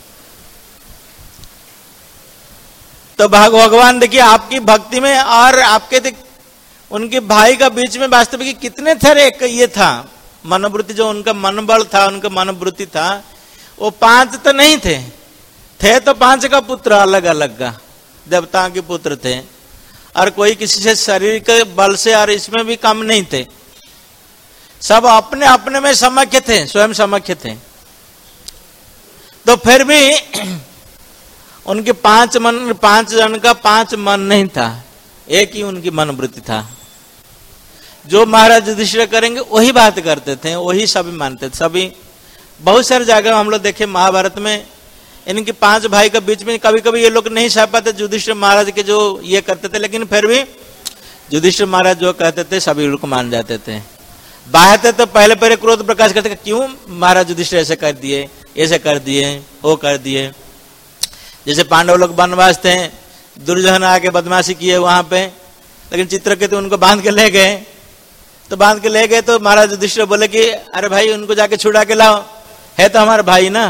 तो भगवान देखिए आपकी भक्ति में और आपके उनके भाई का बीच में वास्तविक कितने थे, एक ये था मनोवृत्ति, जो उनका मनोबल था, उनका मनोवृत्ति था, वो पांच तो नहीं थे, थे तो पांच का पुत्र अलग अलग का, देवताओं के पुत्र थे, और कोई किसी से शरीर के बल से और इसमें भी कम नहीं थे, सब अपने अपने में समक्ष थे, स्वयं समक्ष थे। तो फिर भी उनके पांच मन, पांच जन का पांच मन नहीं था, एक ही उनकी मनोवृत्ति था। जो महाराज युधिष्ठिर करेंगे वही बात करते थे, वही सभी मानते थे। सभी बहुत सारे जगह हम लोग देखे महाभारत में, इनके पांच भाई के बीच में कभी कभी ये लोग नहीं सह पाते युधिष्ठिर महाराज के जो ये करते थे, लेकिन फिर भी युधिष्ठिर महाराज जो कहते थे सभी लोग मान जाते थे। बाहर तो पहले पहले क्रोध प्रकाश करते, क्यों महाराज युधिष्ठिर ऐसे कर दिए, ऐसे कर दिए, वो कर दिए। जैसे पांडव लोग वनवास थे, दुर्योधन आके बदमाशी किए वहां पे, लेकिन चित्रकेतु उनको बांध के ले गए। तो बांध के ले गए तो महाराज युधिष्ठिर बोले कि अरे भाई उनको जाके छुड़ा के लाओ, है तो हमारे भाई ना।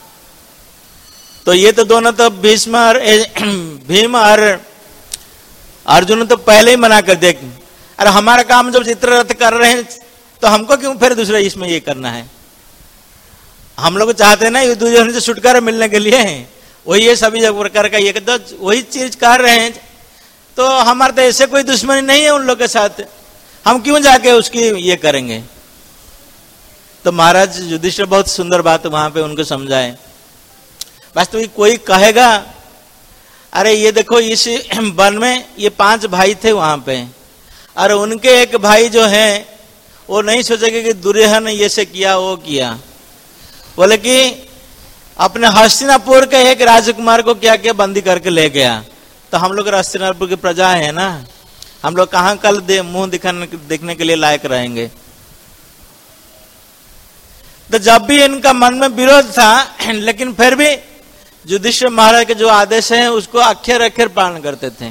तो ये तो दोनों तो भीष्म और भीम और अर्जुन तो पहले ही मना कर दे, अरे हमारा काम जब चित्ररथ कर रहे हैं तो हमको क्यों फिर दूसरा इसमें ये करना है। हम लोग चाहते हैं ना दुर्योधन से छुटकारा मिलने के लिए, वही ये सभी प्रकार का ये तो वही चीज कर रहे हैं। तो हमारे तो ऐसे कोई दुश्मनी नहीं है उन लोग के साथ, हम क्यों जाके उसकी ये करेंगे। तो महाराज युधिष्ठिर बहुत सुंदर बात वहां पे उनको समझाए। वास्तविक कोई कहेगा अरे ये देखो इस वन में ये पांच भाई थे वहां पे, और उनके एक भाई जो है वो नहीं सोचेगा कि दुर्योधन ने ये से किया वो किया, बोले कि अपने हस्तिनापुर के एक राजकुमार को क्या क्या बंदी करके ले गया, तो हम लोग हस्तिनापुर की प्रजा है ना, हम लोग कहां कल दे, मुंह दिखाने देखने के लिए लायक रहेंगे। तो जब भी इनका मन में विरोध था, लेकिन फिर भी युधिष्ठिर महाराज के जो आदेश हैं उसको अक्षर अक्षर पालन करते थे।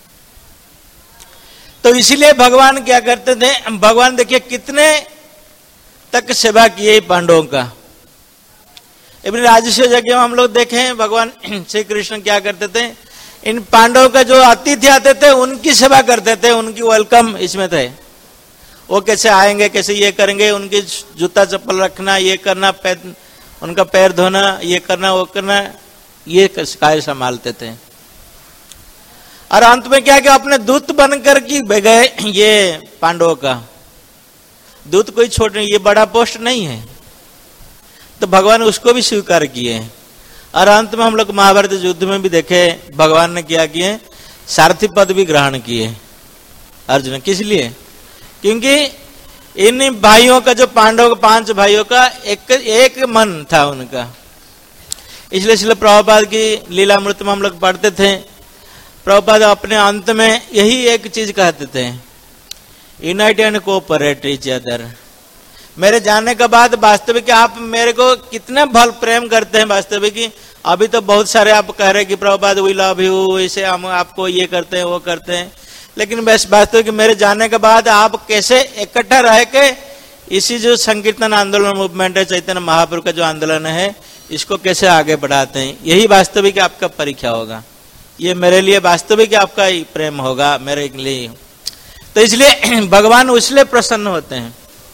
तो इसीलिए भगवान क्या करते थे, भगवान देखिए कितने तक सेवा किए पांडवों का। अपने राजस्व यज्ञ में हम लोग देखें भगवान श्री कृष्ण क्या करते थे, इन पांडवों का जो अतिथि आते थे उनकी सेवा करते थे, उनकी वेलकम इसमें थे। वो कैसे आएंगे, कैसे ये करेंगे, उनकी जूता चप्पल रखना, ये करना, पैर उनका पैर धोना, ये करना वो करना, ये कार्य संभालते थे। और अंत में क्या क्या अपने दूत बनकर की गए ये पांडवों का। दूत कोई छोटे, ये बड़ा पोस्ट नहीं है, तो भगवान उसको भी स्वीकार किए। और अंत में हम लोग महाभारत युद्ध में भी देखे भगवान ने क्या किए, सारथी पद भी ग्रहण किए अर्जुन। किस लिए? क्योंकि इन भाइयों का, जो पांडवों का पांच भाइयों का एक एक मन था उनका। इसलिए इसलिए प्रभुपाद की लीलामृत में हम लोग पढ़ते थे, प्रभुपाद अपने अंत में यही एक चीज कहते थे, unite and cooperate each other. मेरे जाने के बाद वास्तविक आप मेरे को कितने भल प्रेम करते हैं। वास्तविक अभी तो बहुत सारे आप कह रहे हैं कि प्रभुपाद वी लव यू, इसे हम आपको ये करते हैं वो करते हैं, लेकिन बस वास्तविक मेरे जाने के बाद आप कैसे इकट्ठा रह के इसी जो संकीर्तन आंदोलन मूवमेंट है, चैतन्य महाप्रभु का जो आंदोलन है, इसको कैसे आगे बढ़ाते हैं, यही वास्तविक आपका परीक्षा होगा। ये मेरे लिए वास्तविक आपका ही प्रेम होगा, मेरे लिए। तो इसलिए भगवान उसलिए प्रसन्न होते हैं,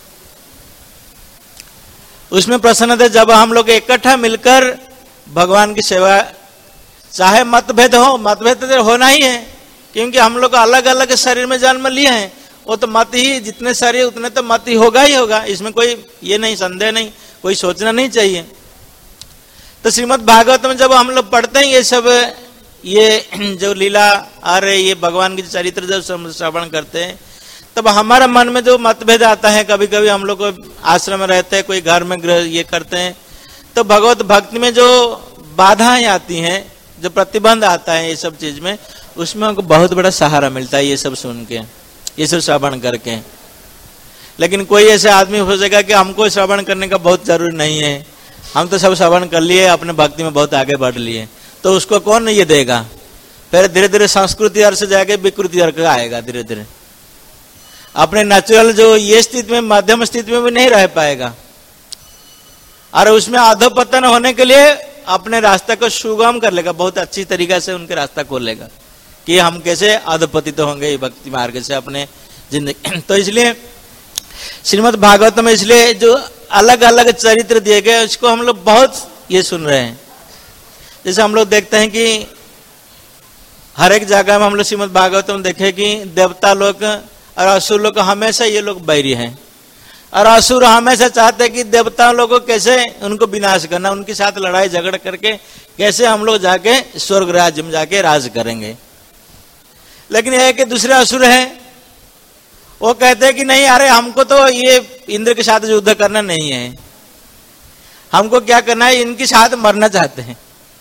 उसमें प्रसन्न थे जब हम लोग इकट्ठा मिलकर भगवान की सेवा, चाहे मतभेद हो, मतभेद तो होना ही है, क्योंकि हम लोग अलग अलग शरीर में जन्म लिए हैं, वो तो मत ही जितने शरीर उतने तो मत ही होगा ही होगा, इसमें कोई ये नहीं, संदेह नहीं, कोई सोचना नहीं चाहिए। तो श्रीमद् भागवत में जब हम लोग पढ़ते हैं ये सब, ये जो लीला आ रहे, ये भगवान के चरित्र जब श्रवण करते हैं, तब हमारा मन में जो मतभेद आता है, कभी कभी हम लोग को आश्रम में रहते हैं, कोई घर में गृह ये करते हैं, तो भगवत भक्ति में जो बाधाएं आती हैं, जो प्रतिबंध आता है ये सब चीज में, उसमें हमको बहुत बड़ा सहारा मिलता है ये सब सुन के, ये सब श्रवण करके। लेकिन कोई ऐसे आदमी हो सकेगा कि हमको श्रवण करने का बहुत जरूरी नहीं है, हम तो सब श्रवण कर लिए, अपने भक्ति में बहुत आगे बढ़ लिए, तो उसको कौन ये देगा। फिर धीरे धीरे संस्कृति अर्थ से जाके विकृति अर्थ आएगा, धीरे धीरे अपने नेचुरल जो ये स्थिति में, मध्यम स्थिति में भी नहीं रह पाएगा, और उसमें अधोपतन होने के लिए अपने रास्ता को सुगम कर लेगा, बहुत अच्छी तरीका से उनके रास्ता खोल लेगा कि हम कैसे अधपतित तो होंगे भक्ति मार्ग से अपने जिंदगी। तो इसलिए श्रीमद् भागवत में इसलिए जो अलग अलग चरित्र दिए गए, उसको हम लोग बहुत ये सुन रहे हैं। जैसे हम लोग देखते हैं कि हर एक जगह में हम लोग श्रीमद् भागवत में देखे कि देवता लोग और असुर लोग हमेशा ये लोग बैरी हैं, और असुर हमेशा चाहते हैं कि देवता लोगों को कैसे उनको विनाश करना, उनके साथ लड़ाई झगड़ करके कैसे हम लोग जाके स्वर्ग राज्य में जाके राज करेंगे। लेकिन यह कि दूसरे असुर हैं, वो कहते हैं कि नहीं, अरे हमको तो ये इंद्र के साथ युद्ध करना नहीं है, हमको क्या करना है, इनके साथ मरना चाहते हैं।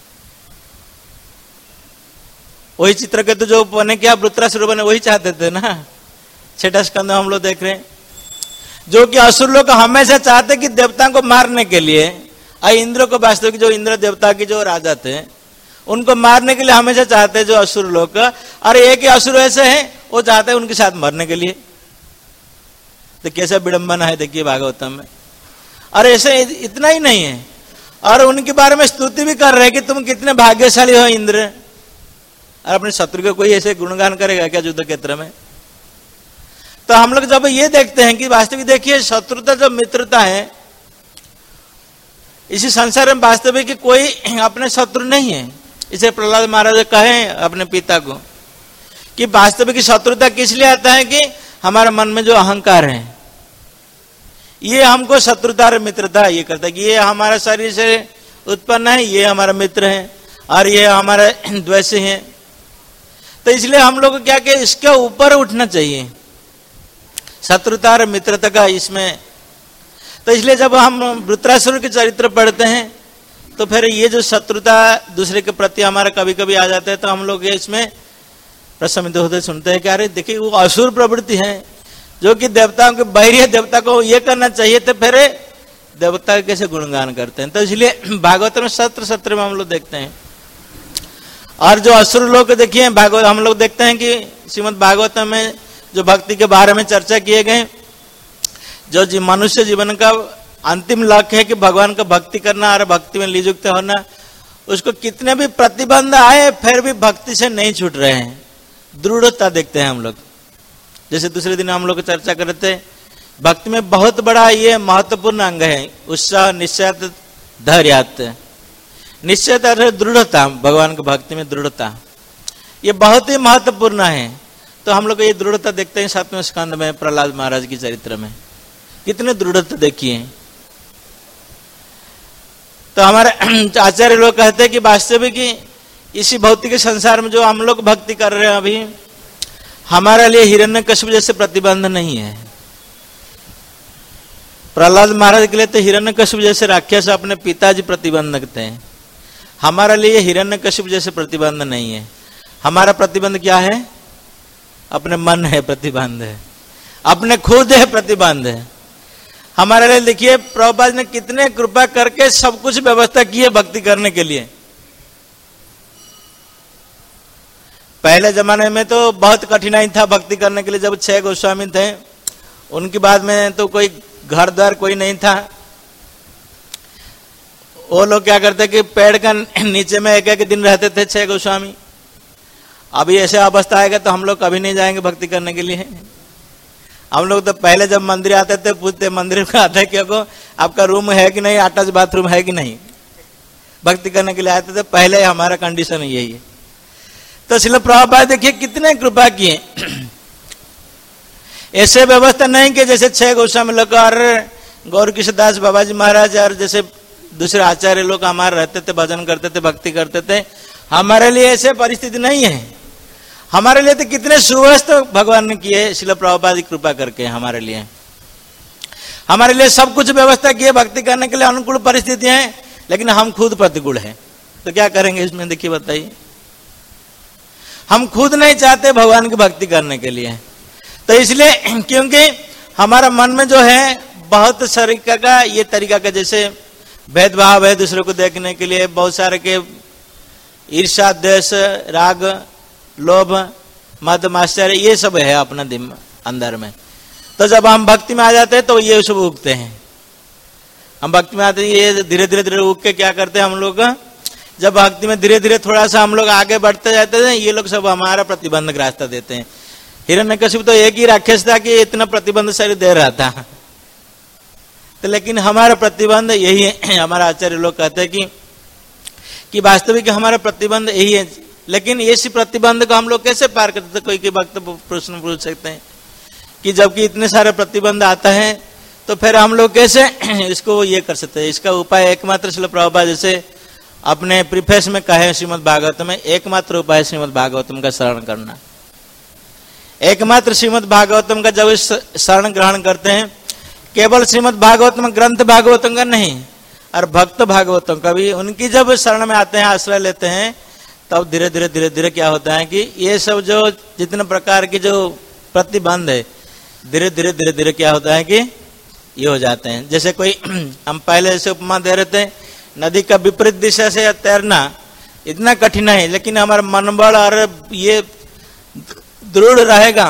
वही चित्रकेतु जो बने, क्या वृत्रासुर बने, वही चाहते थे ना। छठा स्कंद हम लोग देख रहे हैं, जो कि असुर लोग हमेशा चाहते कि देवताओं को मारने के लिए, और इंद्र को वास्तविक जो इंद्र देवता के जो राजा थे उनको मारने के लिए हमेशा चाहते हैं जो असुर लोग। और एक असुर ऐसे हैं वो चाहते हैं उनके साथ मरने के लिए। तो कैसा विडंबना है देखिए भागवतम में। और ऐसे इतना ही नहीं है, और उनके बारे में स्तुति भी कर रहे हैं कि तुम कितने भाग्यशाली हो इंद्र। और अपने शत्रु को कोई ऐसे गुणगान करेगा क्या युद्ध क्षेत्र में? तो हम लोग जब ये देखते हैं कि वास्तविक देखिए शत्रुता जो मित्रता है, इसी संसार में वास्तविक कोई अपने शत्रु नहीं है। इसे प्रहलाद महाराज कहे अपने पिता को कि वास्तविक शत्रुता किस लिए आता है? कि हमारे मन में जो अहंकार है ये हमको शत्रुता और मित्रता ये करता है कि ये हमारा शरीर से उत्पन्न है, ये हमारा मित्र है और ये हमारा द्वेषी है। तो इसलिए हम लोग को क्या कि इसके ऊपर उठना चाहिए, शत्रुता और मित्रता का इसमें। तो इसलिए जब हम वृत्रासुर के चरित्र पढ़ते हैं तो फिर ये जो शत्रुता दूसरे के प्रति हमारा कभी कभी आ जाता है तो हम लोग इसमें प्रशमित होते सुनते हैं कि अरे देखिए वो असुर प्रवृत्ति है जो कि देवताओं के बाहरी देवता को ये करना चाहिए, तो फिर देवता कैसे गुणगान करते हैं। तो इसलिए भागवत में सत्र सत्र में हम लोग देखते हैं। और जो असुर लोग देखिए भागवत हम लोग देखते हैं कि श्रीमद् भागवत में जो भक्ति के बारे में चर्चा किए गए, जो जी मनुष्य जीवन का अंतिम लक्ष्य है कि भगवान का भक्ति करना और भक्ति में नियुक्त होना, उसको कितने भी प्रतिबंध आए फिर भी भक्ति से नहीं छूट रहे हैं, दृढ़ता देखते हैं हम लोग। जैसे दूसरे दिन हम लोग चर्चा कर रहे थे, भक्ति में बहुत बड़ा ये महत्वपूर्ण अंग है उत्साह, निश्चय, धैर्य। निश्चय अर्थ दृढ़ता, भगवान की भक्ति में दृढ़ता ये बहुत ही महत्वपूर्ण है। तो हम लोग ये दृढ़ता देखते हैं सातवें स्कंद में प्रहलाद महाराज की चरित्र में, कितने दृढ़ता देखिए। तो हमारे आचार्य लोग कहते हैं कि वास्तविक इसी भौतिक संसार में जो हम लोग भक्ति कर रहे हैं अभी, हमारे लिए हिरण्यकश्यप जैसे प्रतिबंध नहीं है। प्रहलाद महाराज के लिए तो हिरण्यकश्यप जैसे राक्षस अपने पिताजी प्रतिबंधक थे, हमारे लिए हिरण्यकश्यप जैसे प्रतिबंध नहीं है। हमारा प्रतिबंध क्या है? अपने मन है प्रतिबंध है, अपने खुद है प्रतिबंध है हमारे लिए। देखिए प्रभुपाद ने कितने कृपा करके सब कुछ व्यवस्था की है भक्ति करने के लिए। पहले जमाने में तो बहुत कठिनाई था भक्ति करने के लिए। जब छह गोस्वामी थे उनके बाद में तो कोई घर द्वार कोई नहीं था, वो लोग क्या करते कि पेड़ का नीचे में एक एक दिन रहते थे छह गोस्वामी। अभी ऐसे अवस्था आएगा तो हम लोग कभी नहीं जाएंगे भक्ति करने के लिए। हम लोग तो पहले जब मंदिर आते थे पूछते मंदिर में आते कि आपका रूम है कि नहीं, अटैच बाथरूम है कि नहीं। भक्ति करने के लिए आते थे, पहले हमारा कंडीशन यही है। तो श्रील प्रभुपाद देखिए कितने कृपा किए। ऐसे व्यवस्था नहीं कि जैसे छह गोस्वामी लोग और गौर किशोर दास बाबा जी महाराज और जैसे दूसरे आचार्य लोग हमारे रहते थे, भजन करते थे, भक्ति करते थे। हमारे लिए ऐसे परिस्थिति नहीं है। हमारे लिए तो कितने सुव्यवस्था भगवान ने किए श्रील प्रभुपाद की कृपा करके। हमारे लिए हमारे लिए सब कुछ व्यवस्था की है भक्ति करने के लिए, अनुकूल परिस्थितियां हैं, लेकिन हम खुद प्रतिकूल हैं। तो क्या करेंगे इसमें? देखिए बताइए, हम खुद नहीं चाहते भगवान की भक्ति करने के लिए। तो इसलिए क्योंकि हमारा मन में जो है बहुत तरीका का ये तरीका का जैसे भेदभाव है दूसरे को देखने के लिए, बहुत सारे के ईर्ष्या, द्वेष, राग, लोभ, मद, माश्चर्य ये सब है अपना दिल अंदर में। तो जब हम भक्ति में आ जाते हैं तो ये सब उगते हैं। हम भक्ति में आते हैं, ये धीरे धीरे धीरे उग के क्या करते हैं हम लोग, जब भक्ति में धीरे धीरे थोड़ा सा हम लोग आगे बढ़ते जाते हैं, ये लोग सब हमारा प्रतिबंधक रास्ता देते हैं। हिरण्यकशिपु तो एक ही राक्षस था कि इतना प्रतिबंध शरीर दे रहा था। तो लेकिन हमारा प्रतिबंध यही है। हमारा आचार्य लोग कहते हैं कि कि वास्तविक हमारा प्रतिबंध यही है। लेकिन इसी प्रतिबंध को हम लोग कैसे पार करते थे? कोई के वक्त प्रश्न पूछ सकते हैं कि जबकि इतने सारे प्रतिबंध आता है तो फिर हम लोग कैसे इसको ये कर सकते हैं? इसका उपाय एकमात्र श्रील प्रभुपाद जैसे अपने प्रीफेस में कहे श्रीमद् भागवत में, एकमात्र उपाय श्रीमद् भागवतम का शरण करना। एकमात्र श्रीमद् भागवतम का जब शरण ग्रहण करते हैं, केवल श्रीमद् भागवतम ग्रंथ भागवतम का नहीं और भक्त भागवतम का भी, उनकी जब शरण में आते हैं, आश्रय लेते हैं, तब धीरे धीरे धीरे धीरे क्या होता है कि ये सब जो जितने प्रकार की जो प्रतिबंध है धीरे धीरे धीरे धीरे क्या होता है कि ये हो जाते हैं। जैसे कोई हम पहले जैसे उपमा दे रहे थे, नदी का विपरीत दिशा से तैरना इतना कठिन है, लेकिन हमारा मनोबल और ये दृढ़ रहेगा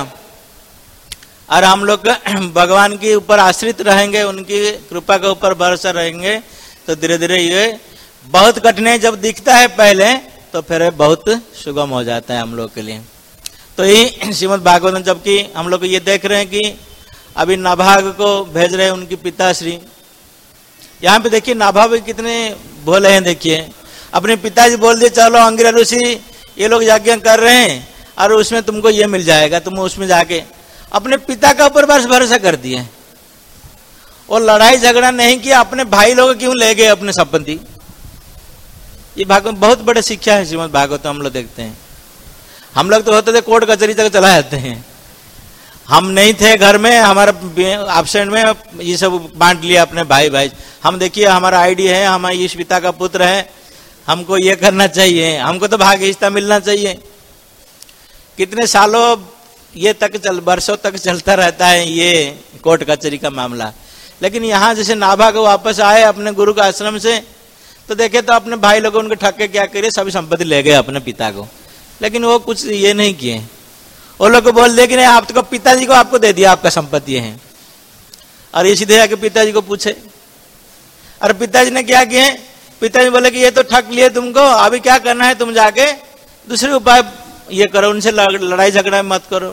और हम लोग भगवान के ऊपर आश्रित रहेंगे, उनकी कृपा के ऊपर भरोसा रहेंगे, तो धीरे धीरे ये बहुत कठिन है जब दिखता है पहले, तो फिर बहुत सुगम हो जाता है हम लोग के लिए। तो यही श्रीमद् भागवतम, जबकि हम लोग ये देख रहे हैं कि अभी नाभाग को भेज रहे हैं उनकी पिताश्री। यहाँ पे देखिए नाभाग भी कितने भोले हैं। देखिए अपने पिताजी बोल दिए चलो अंगिरा ऋषि ये लोग यज्ञ कर रहे हैं और उसमें तुमको ये मिल जाएगा, तुम उसमें जाके अपने पिता का ऊपर बस भरोसा कर दिए। और लड़ाई झगड़ा नहीं किया, अपने भाई लोग क्यों ले गए अपने संपत्ति। ये भागवत बहुत बड़े शिक्षा है श्रीमद् भागवत। हम लोग देखते हैं, हम लोग तो होते थे कोर्ट कचहरी तक चला जाते हैं, हम नहीं थे घर में, हमारा एब्सेंट में ये सब बांट लिया अपने भाई भाई। हम देखिए हमारा आईडी है, हम इस पिता का पुत्र है, हमको ये करना चाहिए, हमको तो भाग्य हिस्सा मिलना चाहिए। कितने सालों ये तक चल वर्षों तक चलता रहता है ये कोर्ट कचहरी का मामला। लेकिन यहाँ जैसे नाभा को वापस आए अपने गुरु के आश्रम से, तो देखे तो अपने भाई लोग उनके ठक्के क्या करे, सभी संपत्ति ले गए अपने पिता को। लेकिन वो कुछ ये नहीं किए, वो लोग को बोल दे कि नहीं आप तो पिताजी को आपको दे दिया, आपका संपत्ति है। और ये सीधे आके पिताजी को पूछे, और पिताजी ने क्या किए, पिताजी बोले कि ये तो ठग लिए तुमको, अभी क्या करना है, तुम जाके दूसरे उपाय ये करो, उनसे लड़ाई झगड़ा मत करो।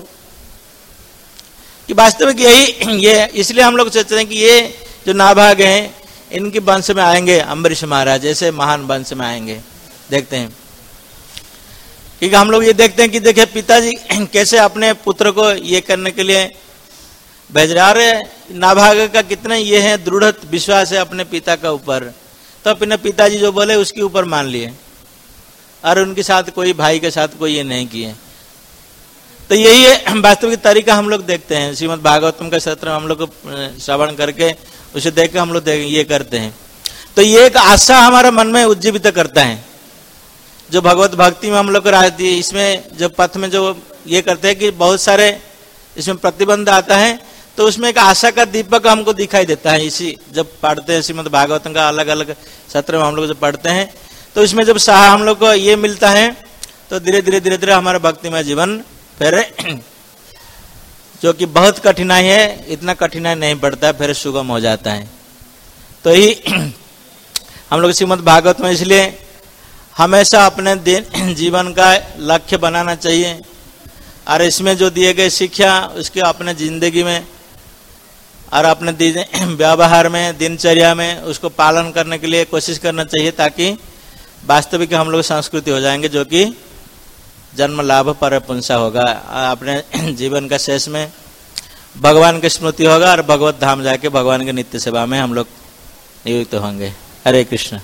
कि वास्तविक यही ये इसलिए हम लोग सोचते हैं कि ये जो नाभाग हैं इनके वंश में आएंगे अम्बरीश महाराज जैसे महान वंश में आएंगे। देखते हैं क्योंकि हम लोग ये देखते हैं कि देखिए पिताजी कैसे अपने पुत्र को ये करने के लिए भेज रहे। नाभाग का कितना ये है दृढ़ विश्वास है अपने पिता का ऊपर, तो अपने पिताजी जो बोले उसके ऊपर मान लिए, और उनके साथ कोई भाई के साथ कोई ये नहीं किए। तो यही है वास्तविक तरीका हम लोग देखते हैं श्रीमद् भागवतम का सत्र हम लोग श्रवण करके उसे देख के हम लोग ये करते हैं। तो ये एक आशा हमारा मन में उज्जीवित करता है जो भगवत भक्ति में हम लोग को इसमें जो पथ में जो ये करते हैं कि बहुत सारे इसमें प्रतिबंध आता है, तो उसमें एक आशा का दीपक हमको दिखाई देता है। इसी जब पढ़ते हैं श्रीमद् भागवतम का अलग अलग सत्र में हम लोग जब पढ़ते हैं, तो इसमें जब साह हम लोग को ये मिलता है, तो धीरे धीरे धीरे धीरे हमारा भक्तिमय जीवन फिर जो कि बहुत कठिनाई है, इतना कठिनाई नहीं पड़ता, फिर सुगम हो जाता है। तो ही हम लोग श्रीमद् भागवत में इसलिए हमेशा अपने जीवन का लक्ष्य बनाना चाहिए, और इसमें जो दिए गए शिक्षा उसके अपने जिंदगी में और अपने व्यवहार में दिनचर्या में उसको पालन करने के लिए कोशिश करना चाहिए, ताकि वास्तविक हम लोग संस्कृति हो जाएंगे जो कि जन्म लाभ पर पुंसा होगा। अपने जीवन का शेष में भगवान की स्मृति होगा और भगवत धाम जाके भगवान की नित्य सेवा में हम लोग नियुक्त होंगे। हरे कृष्ण।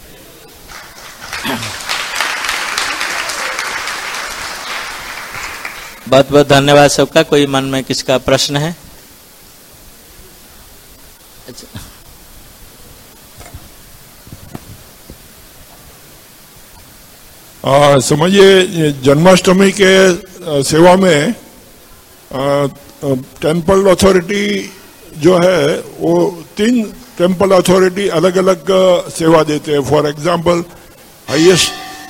बहुत बहुत धन्यवाद सबका। कोई मन में किसका प्रश्न है? अच्छा, आ, समझिए जन्माष्टमी के सेवा में आ, टेम्पल अथॉरिटी जो है वो तीन टेम्पल अथॉरिटी अलग अलग सेवा देते हैं। फॉर एग्जांपल हाईएस्ट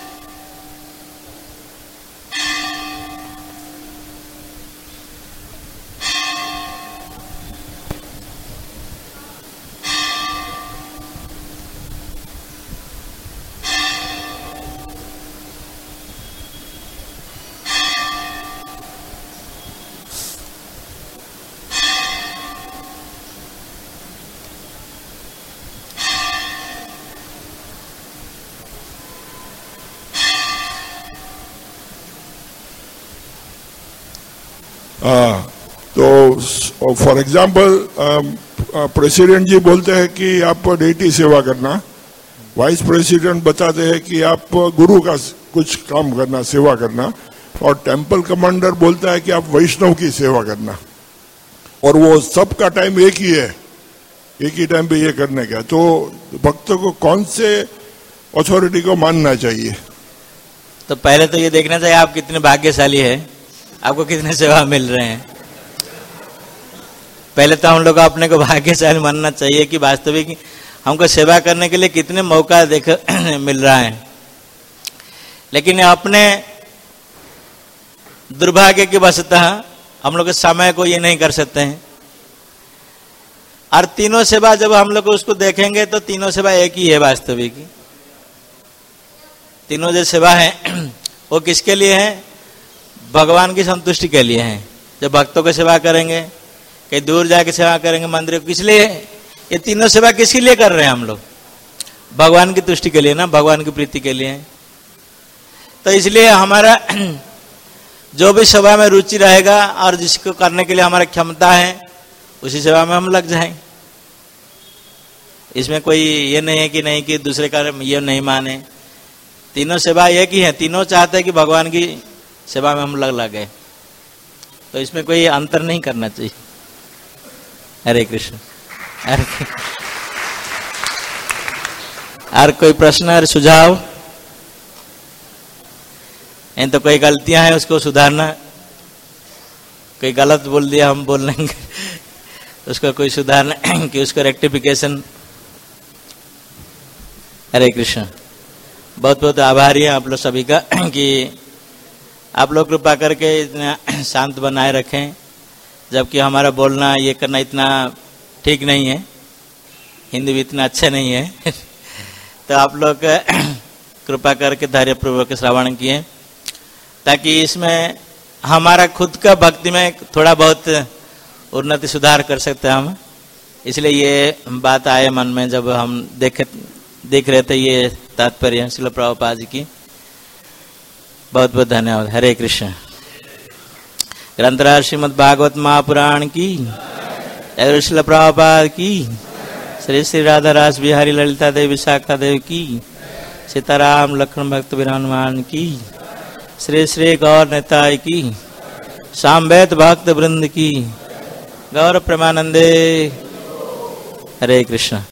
हाँ, तो फॉर एग्जांपल प्रेसिडेंट जी बोलते हैं कि आप डेटी सेवा करना, वाइस प्रेसिडेंट बताते हैं कि आप गुरु का कुछ काम करना, सेवा करना, और टेम्पल कमांडर बोलता है कि आप वैष्णव की सेवा करना, और वो सबका टाइम एक ही है, एक ही टाइम पे ये करने का। तो भक्तों को कौन से अथॉरिटी को मानना चाहिए? तो पहले तो ये देखना चाहिए आप कितने भाग्यशाली है, आपको कितने सेवा मिल रहे हैं। पहले तो हम लोग अपने को भाग्यशाली मानना चाहिए कि वास्तविक हमको सेवा करने के लिए कितने मौका देख मिल रहा है। लेकिन अपने दुर्भाग्य की वशतः हम लोग समय को ये नहीं कर सकते हैं। और तीनों सेवा जब हम लोग उसको देखेंगे तो तीनों सेवा एक ही है वास्तविक। तीनों जो सेवा है वो किसके लिए है? भगवान की संतुष्टि के लिए है। जब भक्तों की सेवा करेंगे, कहीं दूर जाके सेवा करेंगे मंदिर को, किस लिए? ये तीनों सेवा किसके लिए कर रहे हैं हम लोग? भगवान की तुष्टि के लिए ना, भगवान की प्रीति के लिए। तो इसलिए हमारा जो भी सेवा में रुचि रहेगा और जिसको करने के लिए हमारी क्षमता है उसी सेवा में हम लग जाएंगे। इसमें कोई ये नहीं है कि नहीं कि दूसरे का ये नहीं माने, तीनों सेवा एक ही है, तीनों चाहते हैं कि भगवान की सेवा में हम लग लगे, तो इसमें कोई अंतर नहीं करना चाहिए। हरे कृष्ण। हरे और कोई प्रश्न और सुझाव? इन तो कोई गलतियां हैं उसको सुधारना, कोई गलत बोल दिया हम बोल लेंगे उसको कोई सुधारना कि उसको रेक्टिफिकेशन। हरे कृष्ण। बहुत बहुत आभारी है आप लोग सभी का कि आप लोग कृपा करके इतना शांत बनाए रखें, जबकि हमारा बोलना ये करना इतना ठीक नहीं है, हिंदी भी इतना अच्छा नहीं है तो आप लोग कृपा करके धैर्यपूर्वक श्रवण किए, ताकि इसमें हमारा खुद का भक्ति में थोड़ा बहुत उन्नति सुधार कर सकते हैं हम। इसलिए ये बात आए मन में जब हम देखे देख रहे थे ये तात्पर्य श्रील प्रभुपाद जी की। बहुत बहुत धन्यवाद। हरे कृष्ण। ग्रंथराज श्रीमद् भागवत महापुराण की, जय श्रील प्रभुपाद की, श्री श्री राधा रास बिहारी ललिता देवी विशाखा देवी की, सीताराम लक्ष्मण भक्त हनुमान की, श्री श्री गौर नेताय की, सामवेद भक्त वृंद की, गौर प्रेमानंदे। हरे कृष्ण।